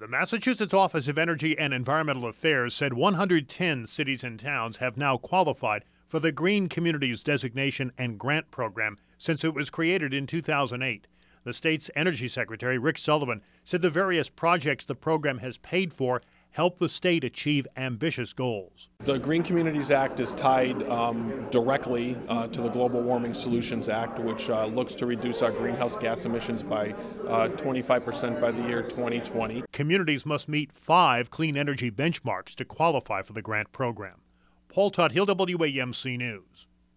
The Massachusetts Office of Energy and Environmental Affairs said 110 cities and towns have now qualified for the Green Communities Designation and Grant Program since it was created in 2008. The state's Energy Secretary, Rick Sullivan, said the various projects the program has paid for help the state achieve ambitious goals. The Green Communities Act is tied directly to the Global Warming Solutions Act, which looks to reduce our greenhouse gas emissions by 25% by the year 2020. Communities must meet 5 clean energy benchmarks to qualify for the grant program. Paul Tuthill, WAMC News.